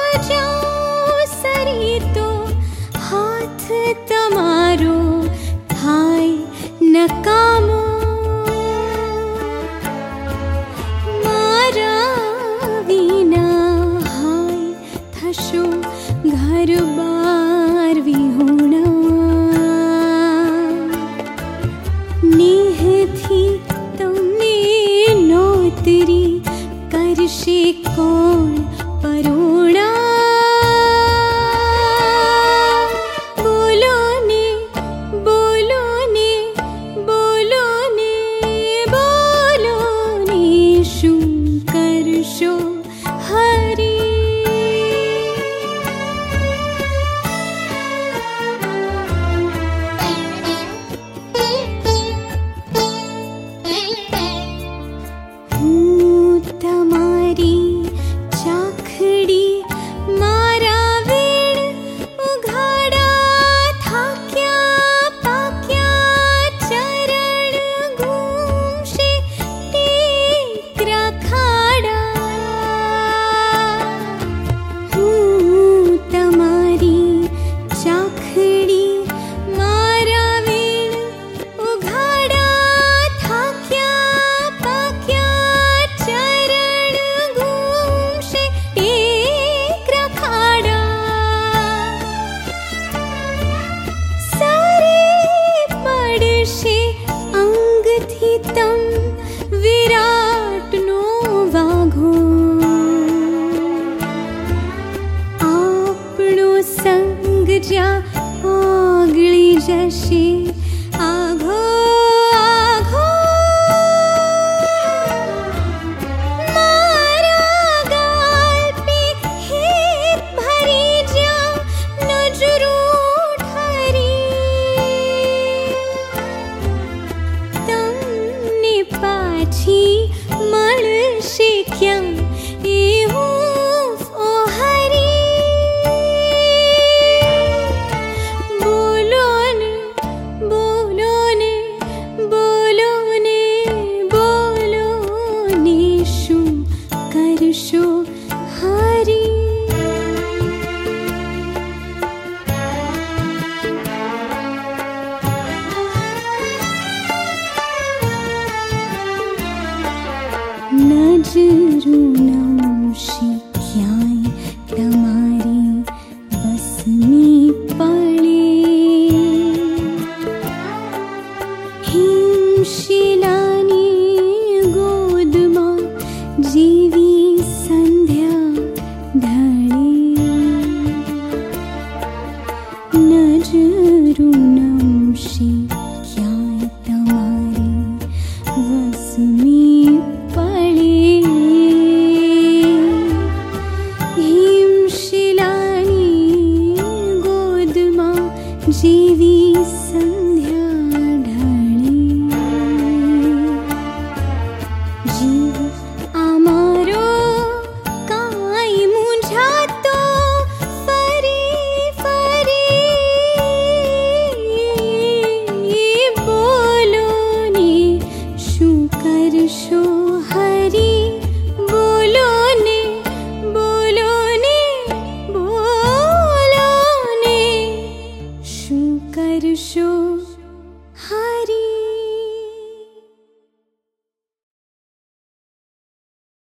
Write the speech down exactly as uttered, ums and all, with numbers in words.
જાઉં સરી તો હાથ તમારો થાય નકામો, મારા વિના હાય થશો ઘર બાર વિહોણા, નેહથી તમને નોતરી કરશે કોણ પરોણા, બોલો ને બોલો ને બોલો ને બોલો ને શું કરશો હરી. હું તમારી ચાખડી મારા વેણ ઉઘાડા, થાક્યા પાક્યા ચરણ ઘૂમશે ટેકરા ખાડા. હું તમારી ચાખડી મારા વેણ ઉઘાડા, થાક્યા પાક્યા ચરણ ઘૂમશે ટેકરા ખાડા. સારે પડશે અંગથી તમ વિરાટનો વાઘો, આપણો સંગ જ્યાં ઓગળી જશે આઘો આઘો. મારા ગાલ પે હેત ભરી જ્યાં નજરો ઠરી, તમને પાછી મળશે ક્યાં એવું ઓ હરી. બોલો ને બોલો ને બોલો ને બોલો ને શું કરશો હરી. નજરો નમશી ક્યાંય તમારી બસની પડે, હિમશિલાની ગોદમાં જેવી સંધ્યા ઢળે. નજરો નમશી ક્યાંય તમારી વસની પડે, હિમશિલાની ગોદમાં જેવી સંધ્યા ઢળે. જીવ અમારો કાંઈ મૂંઝાતો ફરી ફરી, બોલો ને શું કરશો હરી. બોલો ને બોલો ને બોલો ને શું કરશો હરી.